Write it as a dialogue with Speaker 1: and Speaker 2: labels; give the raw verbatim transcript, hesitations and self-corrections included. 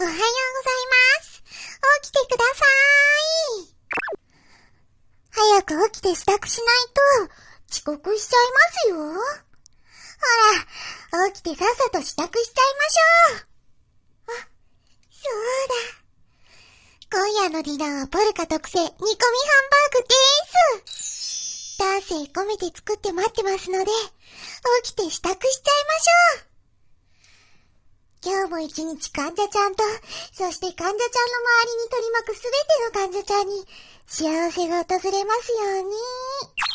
Speaker 1: おはようございます。起きてください。早く起きて支度しないと遅刻しちゃいますよ。ほら、起きてさっさと支度しちゃいましょう。あ、そうだ。今夜のディナーはポルカ特製煮込みハンバーグです。丹精込めて作って待ってますので、起きて支度しちゃいましょう。今日も一日患者ちゃんと、そして患者ちゃんの周りに取り巻くすべての患者ちゃんに幸せが訪れますように。